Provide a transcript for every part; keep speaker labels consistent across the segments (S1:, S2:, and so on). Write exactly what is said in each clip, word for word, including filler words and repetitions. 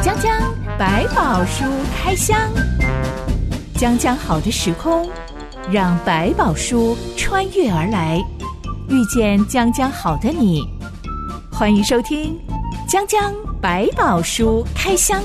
S1: 江江百宝书开箱，江江好的时空，让百宝书穿越而来，遇见江江好的你。欢迎收听江江百宝书开箱。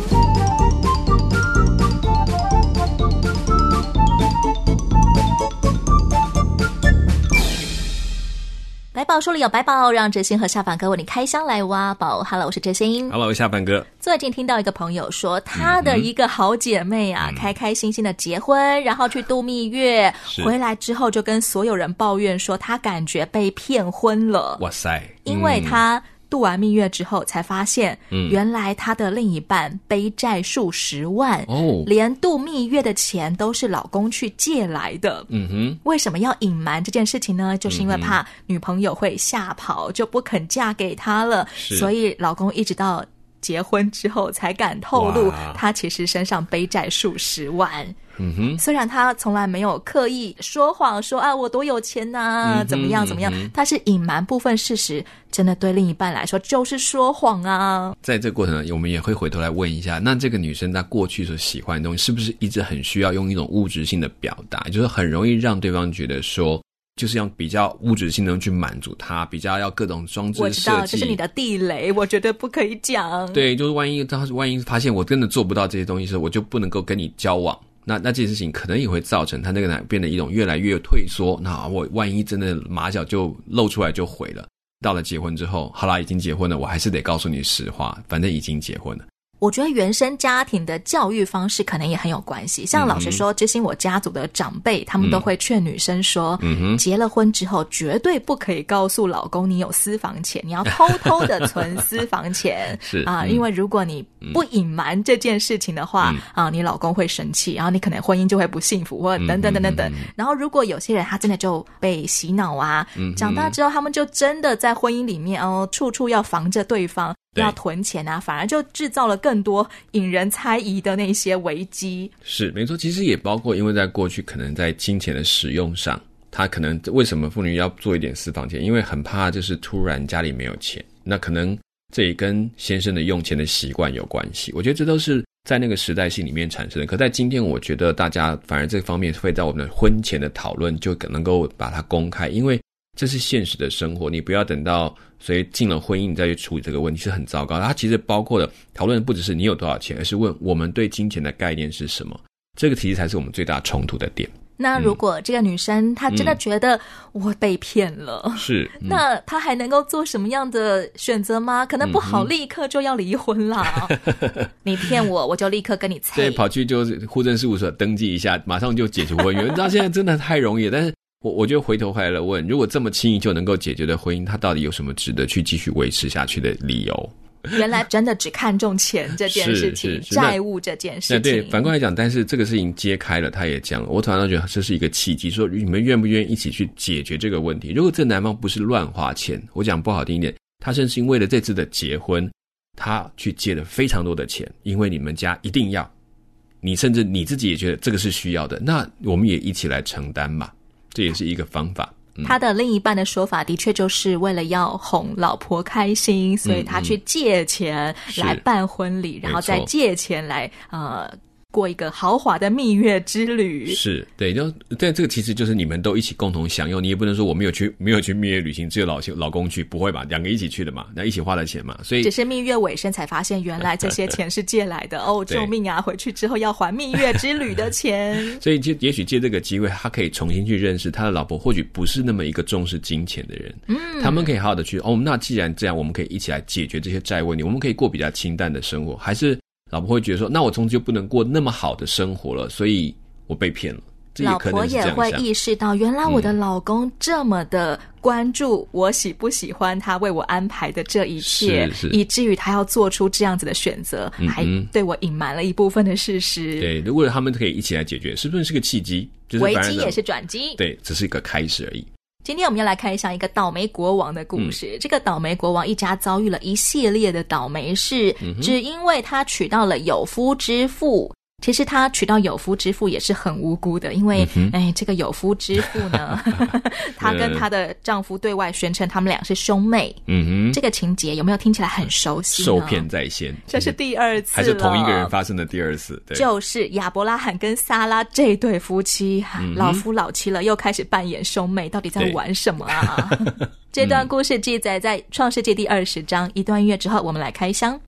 S1: 百宝书里有百宝，让哲欣和下凡哥为你开箱来挖宝。Hello， 我是哲欣。
S2: Hello， 下凡哥。
S1: 最近听到一个朋友说，他的一个好姐妹啊，嗯、开开心心的结婚，然后去度蜜月，回来之后就跟所有人抱怨说，他感觉被骗婚了。
S2: 哇塞！
S1: 因为他度完蜜月之后才发现，嗯、原来他的另一半背债数十万，哦，连度蜜月的钱都是老公去借来的。嗯哼，为什么要隐瞒这件事情呢？就是因为怕女朋友会吓跑，就不肯嫁给他了，所以老公一直到结婚之后才敢透露，他其实身上背债数十万。嗯哼，虽然他从来没有刻意说谎说啊我多有钱啊、嗯、怎么样怎么样、嗯、但是隐瞒部分事实真的对另一半来说就是说谎啊。
S2: 在这个过程呢，我们也会回头来问一下，那这个女生她过去所喜欢的东西是不是一直很需要用一种物质性的表达，就是很容易让对方觉得说就是用比较物质性的去满足他，比较要各种装置设计。
S1: 我知道这是你的地雷，我绝对不可以讲。
S2: 对，就是万一他万一发现我真的做不到这些东西的时候，我就不能够跟你交往。那那这件事情可能也会造成他那个男变得一种越来越退缩。那我万一真的马脚就露出来就毁了。到了结婚之后，好啦，已经结婚了，我还是得告诉你实话，反正已经结婚了。
S1: 我觉得原生家庭的教育方式可能也很有关系。像老实说，知心我家族的长辈，他们都会劝女生说，嗯、结了婚之后绝对不可以告诉老公你有私房钱，你要偷偷的存私房钱。是啊、嗯，因为如果你不隐瞒这件事情的话，嗯、啊，你老公会生气，然后你可能婚姻就会不幸福，或者等等等等等。嗯、然后如果有些人他真的就被洗脑啊，嗯、长大之后他们就真的在婚姻里面哦，处处要防着对方。要囤钱啊，反而就制造了更多引人猜疑的那些危机。
S2: 是没错，其实也包括因为在过去可能在金钱的使用上，他可能为什么妇女要做一点私房钱，因为很怕就是突然家里没有钱，那可能这也跟先生的用钱的习惯有关系。我觉得这都是在那个时代性里面产生的，可在今天我觉得大家反而这方面会在我们的婚前的讨论就能够把它公开，因为这是现实的生活，你不要等到所以进了婚姻你再去处理这个问题是很糟糕的。它其实包括了讨论不只是你有多少钱，而是问我们对金钱的概念是什么，这个其实才是我们最大冲突的点。
S1: 那如果这个女生她真的觉得我被骗了、嗯、是、嗯、那她还能够做什么样的选择吗？可能不好立刻就要离婚啦、嗯、你骗我我就立刻跟你猜，
S2: 对，跑去就是户政事务所登记一下马上就解除婚约。你知道现在真的太容易了，但是我我就回头回来问，如果这么轻易就能够解决的婚姻，它到底有什么值得去继续维持下去的理由？
S1: 原来真的只看重钱这件事情，债务这件事情。
S2: 对，反过来讲，但是这个事情揭开了，他也讲了，我突然觉得这是一个契机，说你们愿不愿意一起去解决这个问题？如果这男方不是乱花钱，我讲不好听一点，他甚至为了这次的结婚，他去借了非常多的钱，因为你们家一定要，你甚至你自己也觉得这个是需要的，那我们也一起来承担嘛。这也是一个方法、嗯、他
S1: 的另一半的说法的确就是为了要哄老婆开心，所以他去借钱来办婚礼、嗯、然后再借钱来呃过一个豪华的蜜月之旅。
S2: 是，对，就但这个其实就是你们都一起共同享用，你也不能说我没有去没有去蜜月旅行，只有老老公去，不会吧？两个一起去的嘛，那一起花的钱嘛，所以
S1: 只是蜜月尾声才发现原来这些钱是借来的哦，救命啊！回去之后要还蜜月之旅的钱。
S2: 所以就也许借这个机会，他可以重新去认识他的老婆，或许不是那么一个重视金钱的人。嗯，他们可以好好的去哦，那既然这样，我们可以一起来解决这些债问题，我们可以过比较清淡的生活，还是？老婆会觉得说，那我从此就不能过那么好的生活了，所以我被骗了。这也可能是这样想。
S1: 老婆也会意识到，原来我的老公这么的关注我喜不喜欢他为我安排的这一切，是是以至于他要做出这样子的选择、嗯、还对我隐瞒了一部分的事实。
S2: 对，如果他们可以一起来解决，是不是是个契机？就是
S1: 危机也是转机。
S2: 对，只是一个开始而已。
S1: 今天我们要来看一下一个倒霉国王的故事、嗯、这个倒霉国王一家遭遇了一系列的倒霉事、嗯、只因为他娶到了有夫之妇， 其实他娶到有夫之妇也是很无辜的，因为、嗯、哎，这个有夫之妇呢她跟她的丈夫对外宣称他们俩是兄妹，嗯哼，这个情节有没有听起来很熟悉呢？
S2: 受骗在先，
S1: 这是第二次了，
S2: 还是同一个人发生的第二次，对，
S1: 就是亚伯拉罕跟撒拉这对夫妻、嗯、老夫老妻了，又开始扮演兄妹，到底在玩什么啊？这段故事记载在创世纪第二十章，一段音乐之后我们来开箱。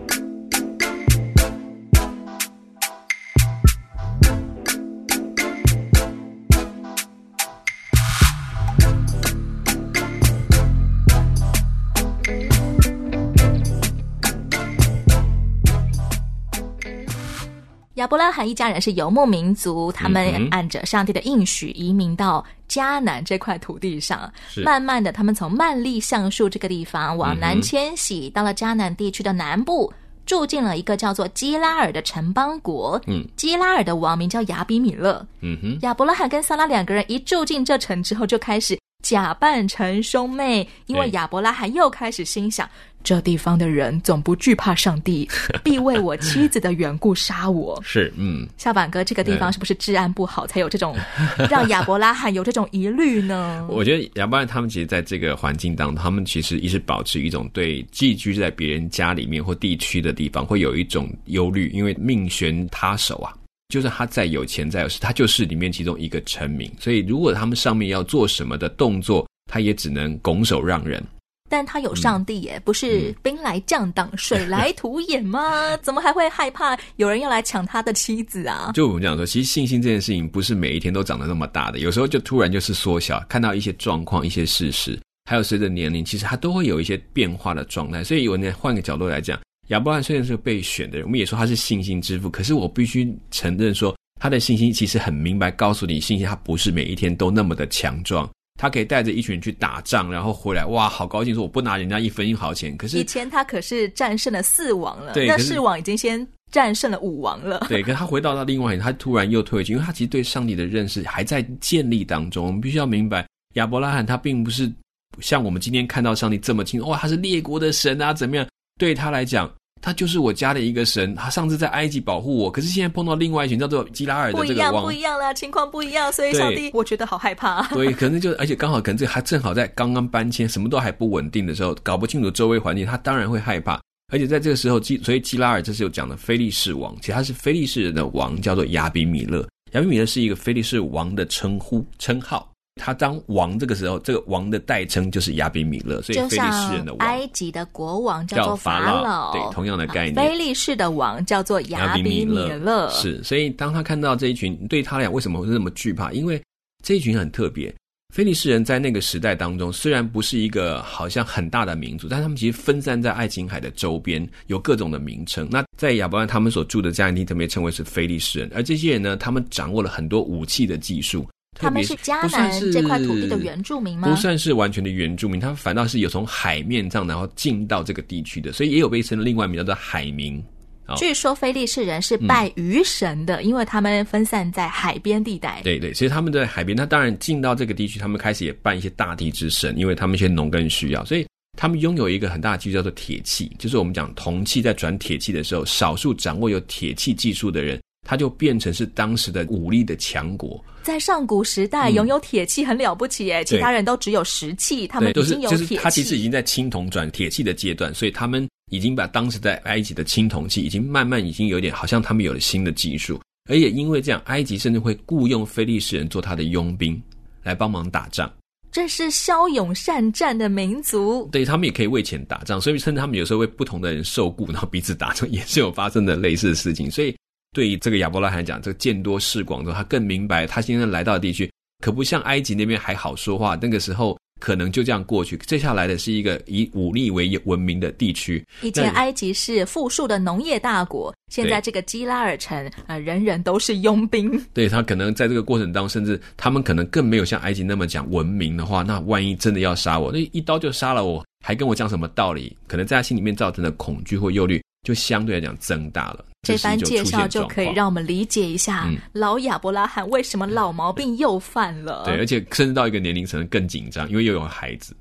S1: 亚伯拉罕一家人是游牧民族，他们按着上帝的应许移民到迦南这块土地上，慢慢的他们从曼利橡树这个地方往南迁徙、嗯、到了迦南地区的南部，住进了一个叫做基拉尔的城邦国。嗯，基拉尔的王名叫亚比米勒。嗯哼，亚伯拉罕跟撒拉两个人一住进这城之后，就开始假扮成兄妹，因为亚伯拉罕又开始心想，这地方的人总不惧怕上帝，必为我妻子的缘故杀我。
S2: 是，嗯，
S1: 小板哥，这个地方是不是治安不好，才有这种让亚伯拉罕有这种疑虑呢？
S2: 我觉得亚伯拉罕他们其实在这个环境当中，他们其实一直保持一种对寄居在别人家里面或地区的地方会有一种忧虑，因为命悬他手啊。就算他再有钱再有势，他就是里面其中一个臣民，所以如果他们上面要做什么的动作，他也只能拱手让人。
S1: 但他有上帝耶、嗯、不是兵来将挡、嗯、水来土掩吗？怎么还会害怕有人要来抢他的妻子啊？
S2: 就我们讲说，其实信心这件事情不是每一天都长得那么大的，有时候就突然就是缩小，看到一些状况一些事实，还有随着年龄其实他都会有一些变化的状态。所以我们换个角度来讲，亚伯拉罕虽然是被选的人，我们也说他是信心之父，可是我必须承认说他的信心其实很明白告诉你，信心他不是每一天都那么的强壮，他可以带着一群人去打仗，然后回来哇好高兴说我不拿人家一分一毫钱。可是
S1: 以前他可是战胜了四王了，那四王已经先战胜了五王了。
S2: 对，可是他回到到另外一个，他突然又退回去，因为他其实对上帝的认识还在建立当中。我们必须要明白，亚伯拉罕他并不是像我们今天看到上帝这么清楚，哇他是列国的神啊怎么样，对他来讲他就是我家的一个神，他上次在埃及保护我，可是现在碰到另外一群叫做基拉尔的这个王，
S1: 不一样不一样啦，情况不一样，所以上帝我觉得好害怕。
S2: 对，可能就而且刚好可能这他正好在刚刚搬迁，什么都还不稳定的时候，搞不清楚周围环境，他当然会害怕。而且在这个时候，所以基拉尔这是有讲的非利士王，其实他是非利士人的王，叫做亚比米勒。亚比米勒是一个非利士王的称呼称号。他当王这个时候，这个王的代称就是亚比米勒，所以非利士人的王，
S1: 埃及的国王叫做法老，
S2: 对，同样的概念。
S1: 非利士的王叫做亚比米勒，
S2: 是。所以当他看到这一群，对他来讲为什么会那么惧怕？因为这一群很特别。非利士人在那个时代当中，虽然不是一个好像很大的民族，但他们其实分散在爱琴海的周边，有各种的名称。那在亚伯拉罕他们所住的迦南地，特别称为是非利士人，而这些人呢，他们掌握了很多武器的技术。
S1: 他们是迦南这块土地的原住民吗？
S2: 不算是完全的原住民，他们反倒是有从海面上然后进到这个地区的，所以也有被称另外一名叫做海民。
S1: 据说非利士人是拜鱼神的、嗯、因为他们分散在海边地带。
S2: 对对，所以他们在海边，他当然进到这个地区，他们开始也拜一些大地之神，因为他们一些农耕需要，所以他们拥有一个很大的技术叫做铁器，就是我们讲铜器在转铁器的时候，少数掌握有铁器技术的人，他就变成是当时的武力的强国。
S1: 在上古时代、嗯、拥有铁器很了不起耶，其他人都只有石器，他们已经有铁器，
S2: 就是他其实已经在青铜转铁器的阶段，所以他们已经把当时在埃及的青铜器已经慢慢已经有点好像他们有了新的技术，而也因为这样，埃及甚至会雇用非利士人做他的佣兵来帮忙打仗。
S1: 这是骁勇善战的民族，
S2: 对，他们也可以为钱打仗，所以甚至他们有时候为不同的人受雇，然后彼此打仗，也是有发生的类似的事情。所以对于这个亚伯拉罕讲，这个见多识广之后，他更明白他现在来到的地区可不像埃及那边还好说话，那个时候可能就这样过去，接下来的是一个以武力为闻名的地区。
S1: 以前埃及是富庶的农业大国，现在这个基拉尔城呃，人人都是佣兵。对，
S2: 他可能在这个过程当中，甚至他们可能更没有像埃及那么讲文明的话，那万一真的要杀我，那一刀就杀了我，还跟我讲什么道理，可能在他心里面造成的恐惧或忧虑就相对来讲增大了。
S1: 这番介绍就可以让我们理解一下、嗯、老亚伯拉罕为什么老毛病又犯了。
S2: 对，而且甚至到一个年龄层更紧张，因为又有孩子。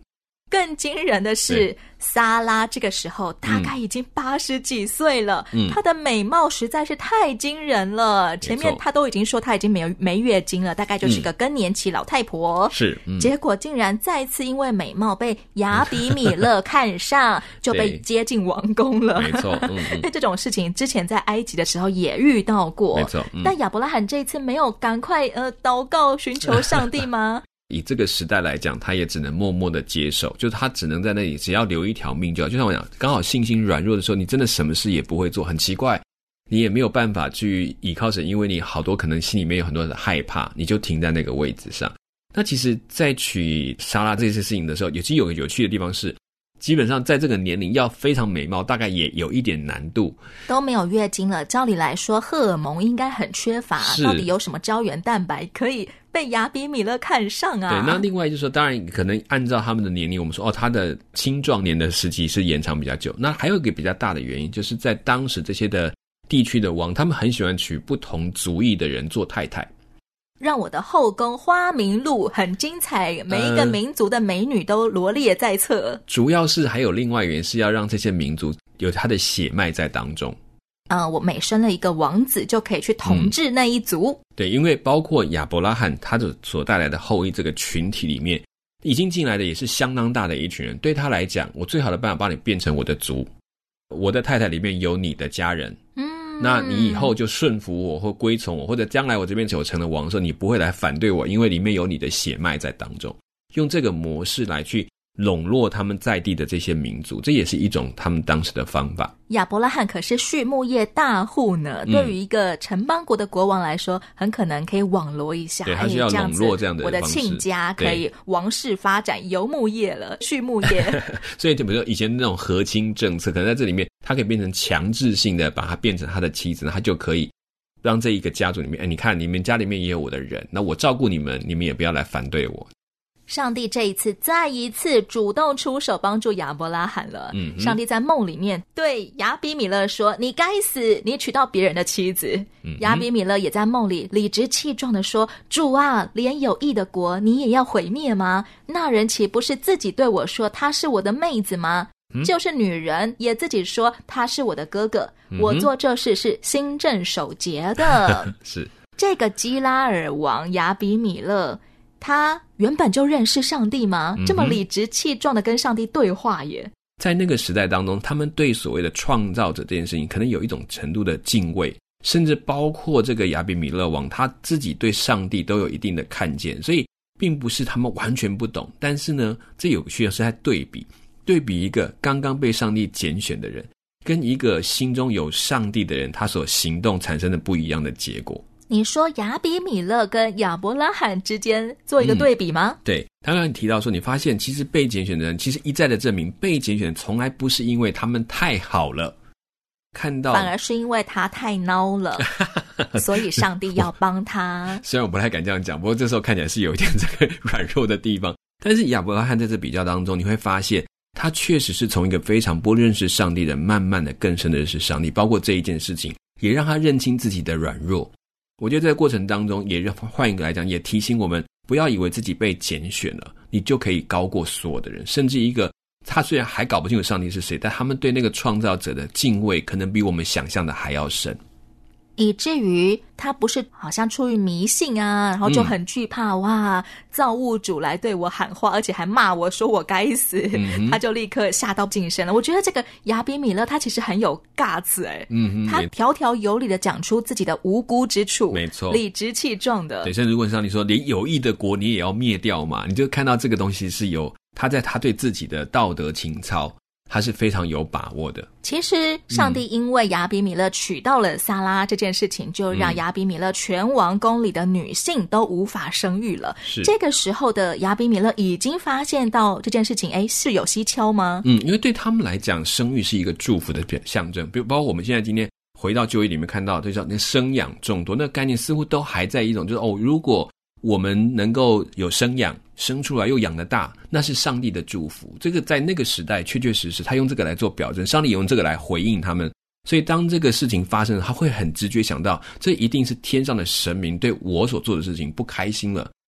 S1: 更惊人的是，撒拉这个时候大概已经八十几岁了，嗯，她的美貌实在是太惊人了。前面她都已经说她已经没有没月经了，大概就是个更年期老太婆。
S2: 嗯、是、嗯，
S1: 结果竟然再次因为美貌被亚比米勒看上，就被接进王宫了。
S2: 没错，嗯嗯，
S1: 对这种事情之前在埃及的时候也遇到过，
S2: 没错。嗯、
S1: 但亚伯拉罕这次没有赶快呃祷告寻求上帝吗？
S2: 以这个时代来讲，他也只能默默的接受，就是他只能在那里，只要留一条命就好。就像我讲，刚好信心软弱的时候，你真的什么事也不会做，很奇怪，你也没有办法去依靠神，因为你好多可能心里面有很多的害怕，你就停在那个位置上。那其实在娶莎拉这些事情的时候，有其实有个有趣的地方是，基本上在这个年龄要非常美貌，大概也有一点难度。
S1: 都没有月经了，照理来说荷尔蒙应该很缺乏，到底有什么胶原蛋白可以被亚比米勒看上啊？
S2: 对，那另外就是说，当然可能按照他们的年龄，我们说哦，他的青壮年的时期是延长比较久。那还有一个比较大的原因，就是在当时这些的地区的王，他们很喜欢娶不同族裔的人做太太。
S1: 让我的后宫花名录很精彩，每一个民族的美女都罗列在册。呃、
S2: 主要是还有另外原因，是要让这些民族有他的血脉在当中。
S1: 呃，我每生了一个王子，就可以去统治那一族。
S2: 嗯、对，因为包括亚伯拉罕他的所带来的后裔这个群体里面，已经进来的也是相当大的一群人。对他来讲，我最好的办法把你变成我的族，我的太太里面有你的家人。嗯。那你以后就顺服我或归从我，或者将来我这边有成了王的时候，你不会来反对我，因为里面有你的血脉在当中。用这个模式来去笼络他们在地的这些民族，这也是一种他们当时的方法。
S1: 亚伯拉罕可是畜牧业大户呢，嗯、对于一个城邦国的国王来说，很可能可以网罗一下，
S2: 对，他是要笼络这样的方式，
S1: 我的亲家可以王室发展游牧业了，畜牧业。
S2: 所以就比如说以前那种和亲政策，可能在这里面他可以变成强制性的把他变成他的妻子，他就可以让这一个家族里面，哎，你看你们家里面也有我的人，那我照顾你们，你们也不要来反对我。
S1: 上帝这一次再一次主动出手帮助亚伯拉罕了。嗯，上帝在梦里面对亚比米勒说：“你该死，你娶到别人的妻子。嗯”亚比米勒也在梦里理直气壮地说：“主啊，连有义的国你也要毁灭吗？那人岂不是自己对我说她是我的妹子吗？嗯、就是女人也自己说他是我的哥哥。嗯、我做这事是心正守节的。”
S2: 是
S1: 这个基拉尔王亚比米勒。他原本就认识上帝吗？这么理直气壮的跟上帝对话耶。
S2: 在那个时代当中，他们对所谓的创造者这件事情可能有一种程度的敬畏，甚至包括这个亚比米勒王他自己对上帝都有一定的看见，所以并不是他们完全不懂。但是呢，这有趣的是在对比对比一个刚刚被上帝拣选的人跟一个心中有上帝的人，他所行动产生的不一样的结果。
S1: 你说亚比米勒跟亚伯拉罕之间做一个对比吗？
S2: 嗯、对，他刚才提到说，你发现其实被拣选的人，其实一再的证明，被拣选的从来不是因为他们太好了，看到
S1: 反而是因为他太孬了，所以上帝要帮他。
S2: 虽然我不太敢这样讲，不过这时候看起来是有一点这个软弱的地方。但是亚伯拉罕在这比较当中，你会发现他确实是从一个非常不认识上帝的，慢慢的更深的认识上帝，包括这一件事情，也让他认清自己的软弱。我觉得在过程当中也换一个来讲，也提醒我们不要以为自己被拣选了你就可以高过所有的人，甚至一个他虽然还搞不清楚上帝是谁，但他们对那个创造者的敬畏可能比我们想象的还要深，
S1: 以至于他不是好像出于迷信啊，然后就很惧怕、嗯、哇造物主来对我喊话，而且还骂我说我该死、嗯、他就立刻下到晋升了。我觉得这个亚比米勒他其实很有 guts 哎、欸嗯，他条条有理的讲出自己的无辜之处，
S2: 没错，
S1: 理直气壮的。
S2: 对，甚至如果上帝说连有义的国你也要灭掉嘛，你就看到这个东西是有他在他对自己的道德情操他是非常有把握的。
S1: 其实上帝因为亚比米勒娶到了撒拉这件事情，就让亚比米勒全王宫里的女性都无法生育了。是这个时候的亚比米勒已经发现到这件事情，诶，是有蹊跷吗？
S2: 嗯，因为对他们来讲，生育是一个祝福的象征。比如包括我们现在今天回到旧约里面看到，就叫那生养众多，那个概念似乎都还在一种就是哦，如果我们能够有生养，生出来又养得大，那是上帝的祝福。这个在那个时代确确实实他用这个来做表征，上帝也用这个来回应他们。所以当这个事情发生，他会很直觉想到这一定是天上的神明对我所做的事情不开心了，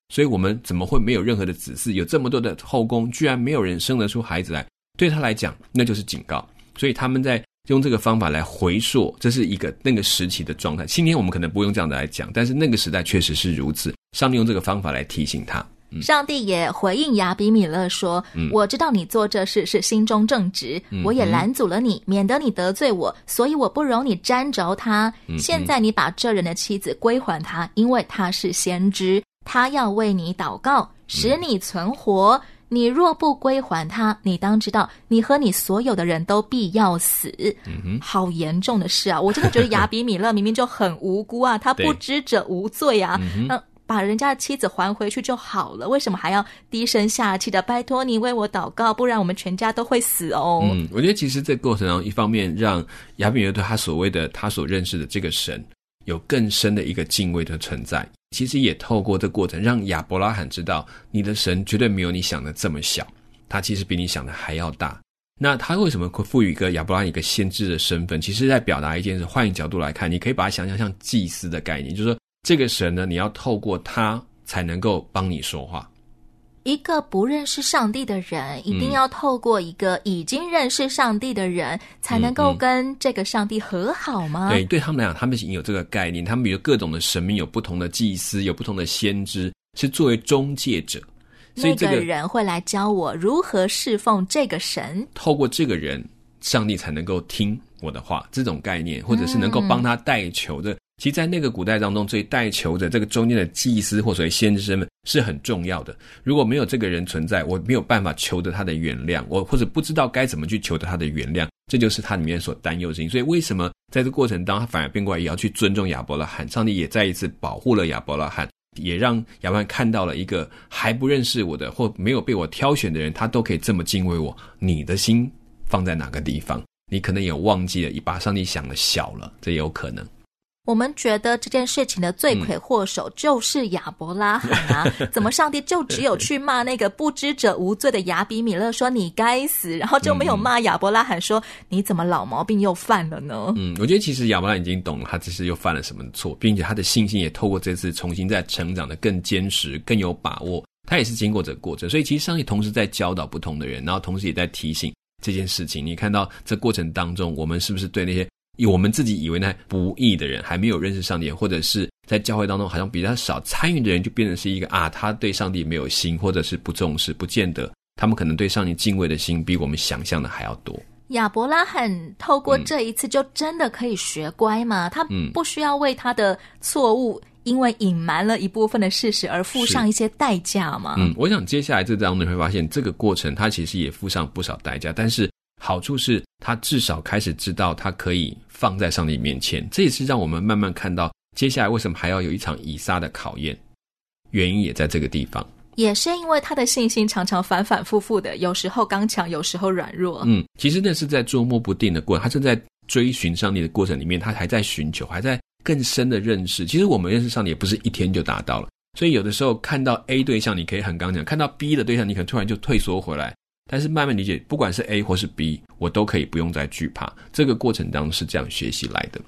S2: 所以我们怎么会没有任何的子嗣？有这么多的后宫，居然没有人生得出孩子来，对他来讲那就是警告。所以他们在用这个方法来回溯，这是一个那个时期的状态。今天我们可能不用这样的来讲，但是那个时代确实是如此。上帝用这个方法来提醒他。嗯、
S1: 上帝也回应亚比米勒说、嗯、我知道你做这事是心中正直、嗯、我也拦阻了你，免得你得罪我，所以我不容你沾着他、嗯、现在你把这人的妻子归还他，因为他是先知，他要为你祷告，使你存活、嗯、你若不归还他，你当知道你和你所有的人都必要死、嗯、好严重的事啊！我真的觉得亚比米勒明明就很无辜啊，他不知者无罪啊、嗯呃把人家的妻子还回去就好了，为什么还要低声下气的拜托你为我祷告，不然我们全家都会死哦。
S2: 嗯，我觉得其实这个过程中，一方面让亚比米勒对他所谓的他所认识的这个神有更深的一个敬畏的存在，其实也透过这个过程让亚伯拉罕知道你的神绝对没有你想的这么小，他其实比你想的还要大。那他为什么会赋予一个亚伯拉罕一个先知的身份，其实在表达一件事。换一个角度来看，你可以把它想象像祭司的概念，就是说这个神呢，你要透过他才能够帮你说话。
S1: 一个不认识上帝的人一定要透过一个已经认识上帝的人、嗯、才能够跟这个上帝和好吗？
S2: 对，对他们来讲，他们已经有这个概念，他们有各种的神明，有不同的祭司，有不同的先知，是作为中介者，所以这个、
S1: 那个人会来教我如何侍奉这个神，
S2: 透过这个人上帝才能够听我的话，这种概念，或者是能够帮他代求的、嗯其实在那个古代当中，这代求的这个中间的祭司或所谓先知身份是很重要的。如果没有这个人存在，我没有办法求得他的原谅，我或者不知道该怎么去求得他的原谅，这就是他里面所担忧的事情。所以为什么在这个过程当中，他反而变过来也要去尊重亚伯拉罕，上帝也再一次保护了亚伯拉罕，也让亚伯拉罕看到了一个还不认识我的或没有被我挑选的人，他都可以这么敬畏我。你的心放在哪个地方？你可能也忘记了，把上帝想的小了，这也有可能。
S1: 我们觉得这件事情的罪魁祸首就是亚伯拉罕啊、嗯、怎么上帝就只有去骂那个不知者无罪的亚比米勒说你该死，然后就没有骂亚伯拉罕说你怎么老毛病又犯了呢？
S2: 嗯，我觉得其实亚伯拉罕已经懂了他只是又犯了什么错，并且他的信心也透过这次重新再成长的更坚实更有把握，他也是经过这个过程。所以其实上帝同时在教导不同的人，然后同时也在提醒这件事情。你看到这过程当中，我们是不是对那些我们自己以为那不义的人，还没有认识上帝，或者是在教会当中好像比较少参与的人，就变成是一个啊，他对上帝没有心，或者是不重视，不见得他们可能对上帝敬畏的心比我们想象的还要多。
S1: 亚伯拉罕透过这一次就真的可以学乖吗？嗯、他不需要为他的错误因为隐瞒了一部分的事实而付上一些代价吗？
S2: 嗯，我想接下来这当中你会发现这个过程他其实也付上不少代价，但是好处是他至少开始知道他可以放在上帝面前，这也是让我们慢慢看到接下来为什么还要有一场以撒的考验，原因也在这个地方。
S1: 也是因为他的信心常常反反复复的，有时候刚强，有时候软弱。
S2: 嗯，其实那是在捉摸不定的过程，他正在追寻上帝的过程里面，他还在寻求，还在更深的认识。其实我们认识上帝也不是一天就达到了，所以有的时候看到 A 对象你可以很刚强，看到 B 的对象你可能突然就退缩回来，但是慢慢理解，不管是 A 或是 B， 我都可以不用再惧怕。这个过程当中是这样学习来的。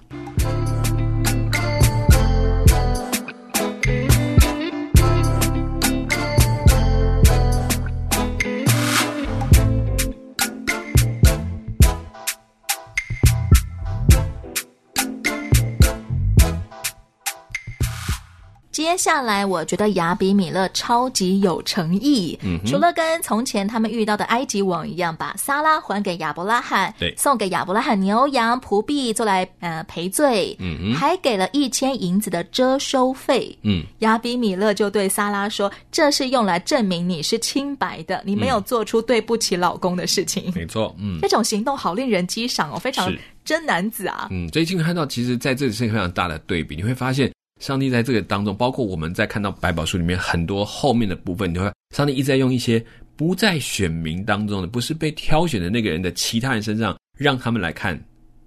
S1: 接下来我觉得亚比米勒超级有诚意、嗯、除了跟从前他们遇到的埃及王一样把撒拉还给亚伯拉罕，
S2: 对，
S1: 送给亚伯拉罕牛羊仆婢做来呃赔罪、嗯、还给了一千银子的遮羞费。嗯，亚比米勒就对撒拉说，这是用来证明你是清白的，你没有做出对不起老公的事情、嗯、
S2: 没错。嗯，
S1: 这种行动好令人激赏哦，非常真男子啊。
S2: 嗯，所以今天看到其实在这里是非常大的对比，你会发现上帝在这个当中，包括我们在看到百宝书里面很多后面的部分，你会上帝一直在用一些不在选民当中的，不是被挑选的那个人的其他人身上，让他们来看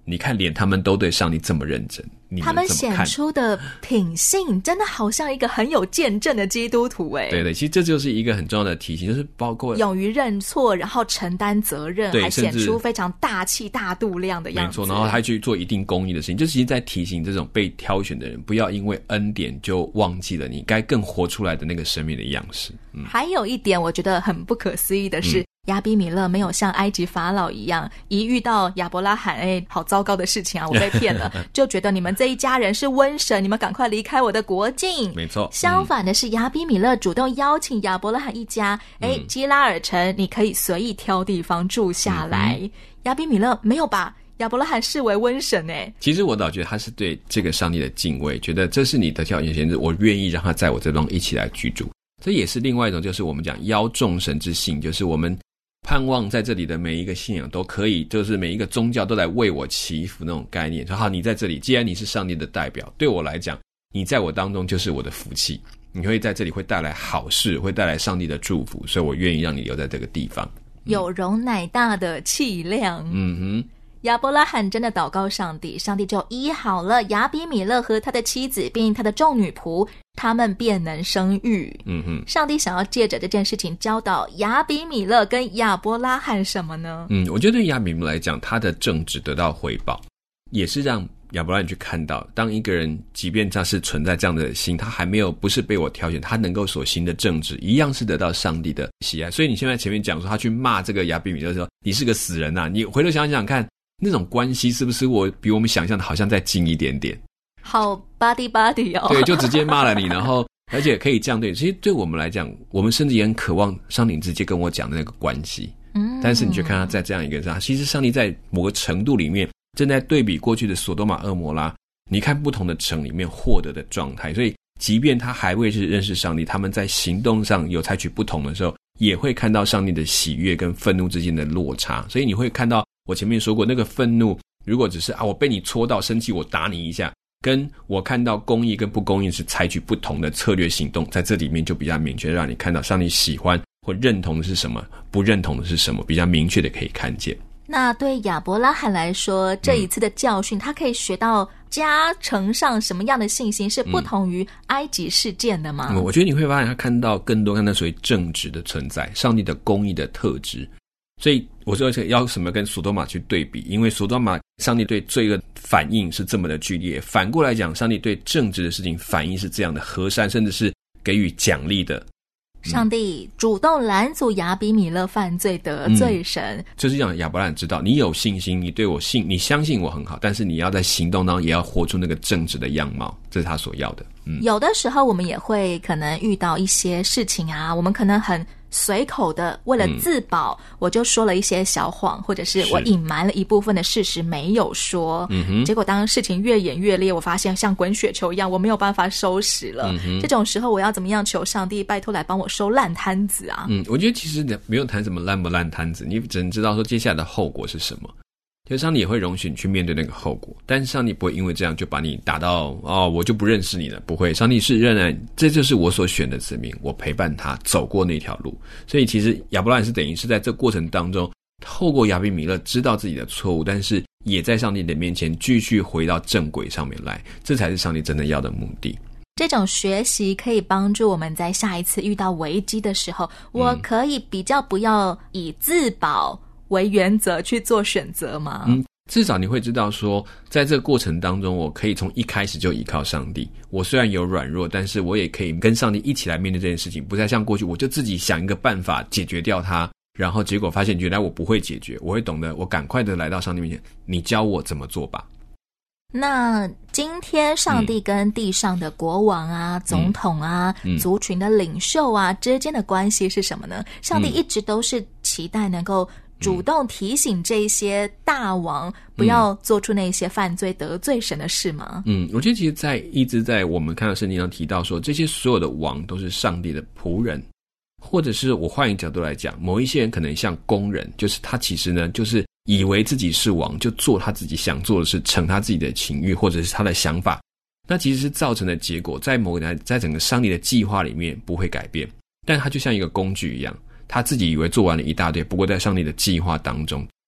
S2: 你看连他们都对上帝这么认真，你们
S1: 他们
S2: 怎么看？
S1: 显出的品性真的好像一个很有见证的基督徒耶。
S2: 对对，其实这就是一个很重要的提醒，就是包括
S1: 勇于认错，然后承担责任，
S2: 对，
S1: 还显出非常大气大度量的样子。
S2: 没错，然后还去做一定公义的事情，这其实在提醒这种被挑选的人，不要因为恩典就忘记了你该更活出来的那个生命的样式。嗯，
S1: 还有一点我觉得很不可思议的是、嗯亚比米勒没有像埃及法老一样，一遇到亚伯拉罕，哎，好糟糕的事情啊，我被骗了，就觉得你们这一家人是瘟神，你们赶快离开我的国境。
S2: 没错，
S1: 相反的是，亚比米勒主动邀请亚伯拉罕一家，哎、嗯，基拉尔城你可以随意挑地方住下来。嗯、亚比米勒没有把亚伯拉罕视为瘟神哎。
S2: 其实我倒觉得他是对这个上帝的敬畏，觉得这是你的条件限制，我愿意让他在我这方一起来居住。这也是另外一种，就是我们讲邀众神之信，就是我们盼望在这里的每一个信仰都可以，就是每一个宗教都来为我祈福那种概念。说好，你在这里，既然你是上帝的代表，对我来讲，你在我当中就是我的福气，你会在这里会带来好事，会带来上帝的祝福，所以我愿意让你留在这个地方。
S1: 嗯、有容乃大的气量。
S2: 嗯哼。
S1: 亚伯拉罕真的祷告上帝，上帝就医好了亚比米勒和他的妻子并他的众女仆，他们便能生育。
S2: 嗯哼，
S1: 上帝想要借着这件事情教导亚比米勒跟亚伯拉罕什么呢？
S2: 嗯，我觉得对亚比米勒来讲，他的正直得到回报，也是让亚伯拉罕去看到，当一个人即便他是存在这样的心，他还没有不是被我挑选，他能够所行的正直一样是得到上帝的喜爱。所以你现在前面讲说他去骂这个亚比米勒的时候，你是个死人啊，你回头想想看，那种关系是不是我比我们想象的好像再近一点点？
S1: 好 buddy buddy 哦。
S2: 对，就直接骂了你，然后而且可以这样对。其实对我们来讲，我们甚至也很渴望上帝直接跟我讲的那个关系。
S1: 嗯，
S2: 但是你去看他在这样一个上，其实上帝在某个程度里面正在对比过去的索多玛、蛾摩拉，你看不同的城里面获得的状态。所以即便他还未是认识上帝，他们在行动上有采取不同的时候，也会看到上帝的喜悦跟愤怒之间的落差。所以你会看到我前面说过，那个愤怒如果只是啊我被你戳到生气我打你一下，跟我看到公义跟不公义是采取不同的策略行动，在这里面就比较明确，让你看到上帝喜欢或认同的是什么，不认同的是什么，比较明确的可以看见。
S1: 那对亚伯拉罕来说，这一次的教训、嗯、他可以学到加成上什么样的信心是不同于埃及事件的吗？
S2: 嗯、我觉得你会发现他看到更多看到所谓正直的存在，上帝的公义的特质。所以我说要什么跟索多玛去对比，因为索多玛上帝对罪恶反应是这么的剧烈，反过来讲上帝对正直的事情反应是这样的和善，甚至是给予奖励的。
S1: 上帝主动拦阻亚比米勒犯罪得罪神、嗯、
S2: 就是让亚伯拉罕知道你有信心，你对我信，你相信我很好，但是你要在行动当中也要活出那个正直的样貌，这是他所要的。嗯，
S1: 有的时候我们也会可能遇到一些事情啊，我们可能很随口的为了自保、嗯、我就说了一些小谎，或者是我隐瞒了一部分的事实没有说，
S2: 嗯哼，
S1: 结果当事情越演越烈，我发现像滚雪球一样我没有办法收拾了、嗯、这种时候我要怎么样求上帝拜托来帮我收烂摊子啊？
S2: 嗯，我觉得其实没有谈什么烂不烂摊子，你只能知道说接下来的后果是什么，就上帝也会容许你去面对那个后果，但是上帝不会因为这样就把你打到哦我就不认识你了，不会，上帝是仍然这就是我所选的子民，我陪伴他走过那条路。所以其实亚伯拉罕是等于是在这过程当中透过亚比米勒知道自己的错误，但是也在上帝的面前继续回到正轨上面来，这才是上帝真的要的目的。
S1: 这种学习可以帮助我们在下一次遇到危机的时候、嗯、我可以比较不要以自保为原则去做选择吗？
S2: 嗯，至少你会知道说在这个过程当中我可以从一开始就依靠上帝，我虽然有软弱，但是我也可以跟上帝一起来面对这件事情，不再像过去我就自己想一个办法解决掉它，然后结果发现原来我不会解决，我会懂得我赶快的来到上帝面前，你教我怎么做吧。
S1: 那今天上帝跟地上的国王啊、嗯、总统啊、嗯、族群的领袖啊之间的关系是什么呢？上帝一直都是期待能够主动提醒这些大王不要做出那些犯罪得罪神的事吗？
S2: 嗯，我觉得其实在一直在我们看到圣经上提到说这些所有的王都是上帝的仆人，或者是我换一个角度来讲，某一些人可能像工人，就是他其实呢就是以为自己是王，就做他自己想做的事，成他自己的情欲或者是他的想法，那其实是造成的结果在某个在整个上帝的计划里面不会改变，但他就像一个工具一样，他自己以为做完了一大堆，不过在上帝的计划当中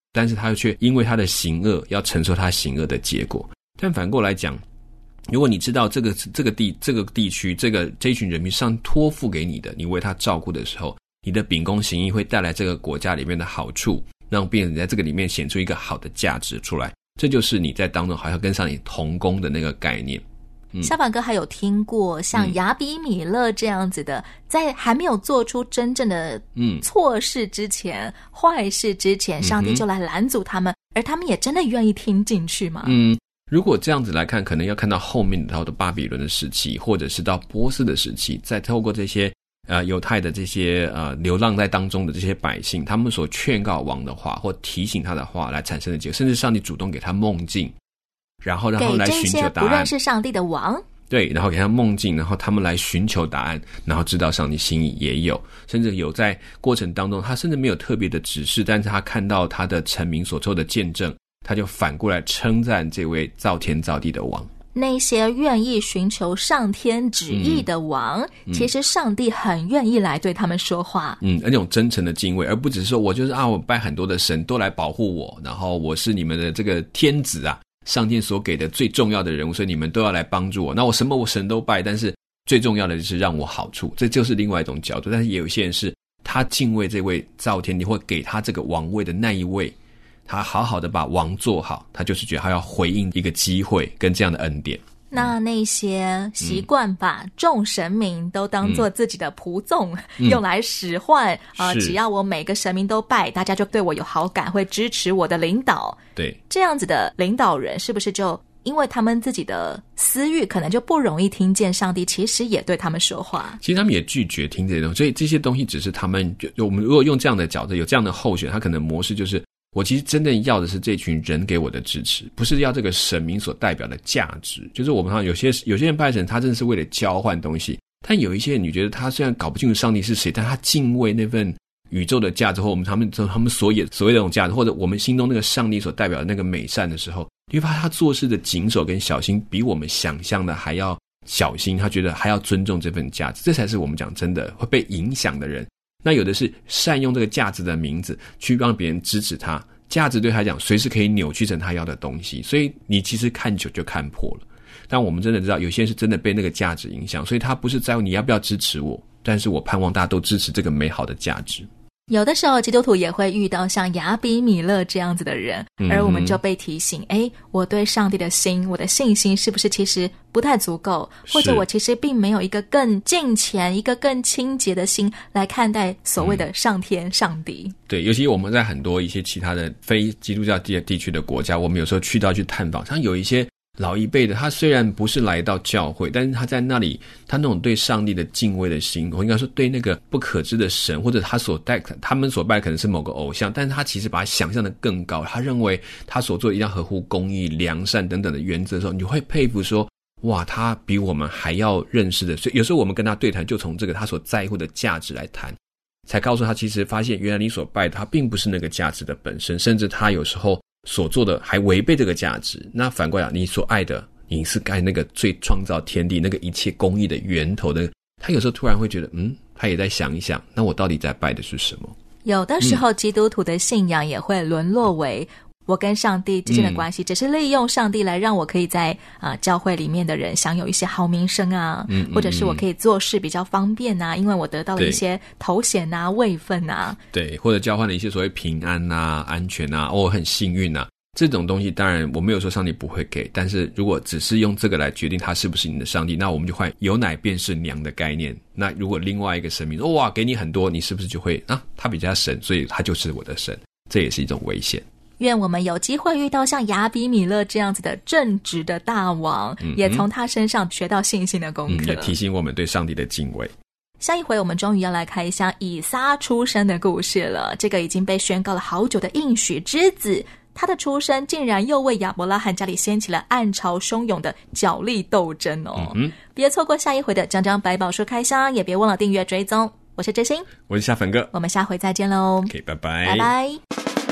S2: 但是他却因为他的行恶要承受他行恶的结果。但反过来讲，如果你知道这个这个地这个地区这个这一群人民上托付给你的，你为他照顾的时候，你的秉公行义会带来这个国家里面的好处，让别人在这个里面显出一个好的价值出来，这就是你在当中好像跟上你同工的那个概念。嗯、
S1: 小凡哥还有听过像亚比米勒这样子的、嗯、在还没有做出真正的错事之前、嗯、坏事之前，上帝就来拦阻他们、嗯、而他们也真的愿意听进去吗？
S2: 嗯，如果这样子来看，可能要看到后面到的巴比伦的时期，或者是到波斯的时期，再透过这些呃犹太的这些呃流浪在当中的这些百姓，他们所劝告王的话或提醒他的话来产生的结果，甚至上帝主动给他梦境，然后让他们来寻求答案，给这些
S1: 不认识上帝的王，
S2: 对，然后给他梦境，然后他们来寻求答案，然后知道上帝心意也有，甚至有在过程当中他甚至没有特别的指示，但是他看到他的臣民所做的见证，他就反过来称赞这位造天造地的王。
S1: 那些愿意寻求上天旨意的王、嗯、其实上帝很愿意来对他们说话，
S2: 嗯，那种真诚的敬畏，而不只是说我就是啊，我拜很多的神都来保护我，然后我是你们的这个天子啊，上天所给的最重要的人物，所以你们都要来帮助我，那我什么我神都拜，但是最重要的就是让我好处，这就是另外一种角度。但是也有些人是他敬畏这位造天地或给他这个王位的那一位，他好好的把王做好，他就是觉得他要回应一个机会跟这样的恩典。
S1: 那那些习惯把众神明都当作自己的仆从、嗯、用来使唤、呃、只要我每个神明都拜，大家就对我有好感，会支持我的领导。
S2: 对，
S1: 这样子的领导人是不是就因为他们自己的私欲可能就不容易听见上帝其实也对他们说话，
S2: 其实他们也拒绝听这些东西，所以这些东西只是他们，我们如果用这样的角度，有这样的候选，他可能模式就是我其实真正要的是这群人给我的支持，不是要这个神明所代表的价值。就是我们看有些有些人拜神，他真的是为了交换东西，但有一些人你觉得他虽然搞不清楚上帝是谁，但他敬畏那份宇宙的价值，或我们他们他们所所谓的那种价值，或者我们心中那个上帝所代表的那个美善的时候，你会发现他做事的谨守跟小心比我们想象的还要小心，他觉得还要尊重这份价值，这才是我们讲真的会被影响的人。那有的是善用这个价值的名字去让别人支持他，价值对他讲随时可以扭曲成他要的东西，所以你其实看久就看破了。但我们真的知道有些人是真的被那个价值影响，所以他不是在乎你要不要支持我，但是我盼望大家都支持这个美好的价值。
S1: 有的时候基督徒也会遇到像亚比米勒这样子的人、嗯、而我们就被提醒，诶，我对上帝的心，我的信心是不是其实不太足够，或者我其实并没有一个更敬虔一个更清洁的心来看待所谓的上天、嗯、上帝。
S2: 对，尤其我们在很多一些其他的非基督教地区的国家，我们有时候去到去探访，像有一些老一辈的，他虽然不是来到教会，但是他在那里，他那种对上帝的敬畏的心，我应该说对那个不可知的神，或者他所拜他们所拜的可能是某个偶像，但是他其实把它想象的更高，他认为他所做一定要合乎公义、良善等等的原则的时候，你会佩服说，哇，他比我们还要认识的。所以有时候我们跟他对谈，就从这个他所在乎的价值来谈，才告诉他其实发现原来你所拜的他并不是那个价值的本身，甚至他有时候所做的还违背这个价值。那反过来你所爱的，你是爱那个最创造天地那个一切公义的源头的，他有时候突然会觉得嗯，他也在想一想，那我到底在拜的是什么。
S1: 有的时候基督徒的信仰也会沦落为、嗯、我跟上帝之间的关系、嗯、只是利用上帝来让我可以在、呃、教会里面的人享有一些好名声啊、嗯嗯嗯、或者是我可以做事比较方便啊，因为我得到了一些头衔啊位分啊，
S2: 对，或者交换了一些所谓平安啊安全啊，我、哦、很幸运啊，这种东西当然我没有说上帝不会给，但是如果只是用这个来决定他是不是你的上帝，那我们就换有奶便是娘的概念。那如果另外一个神明说哇给你很多，你是不是就会啊他比较神，所以他就是我的神，这也是一种危险。
S1: 愿我们有机会遇到像亚比米勒这样子的正直的大王、嗯、也从他身上学到信心的功课、嗯、也提醒我们对上帝的敬畏。下一回我们终于要来看一下以撒出生的故事了，这个已经被宣告了好久的应许之子，他的出生竟然又为亚伯拉罕家里掀起了暗潮汹涌的角力斗争哦！嗯、别错过下一回的讲讲百宝书开箱，也别忘了订阅追踪。我是知心，
S2: 我是夏粉哥，
S1: 我们下回再见喽。
S2: OK， 拜拜，
S1: 拜拜。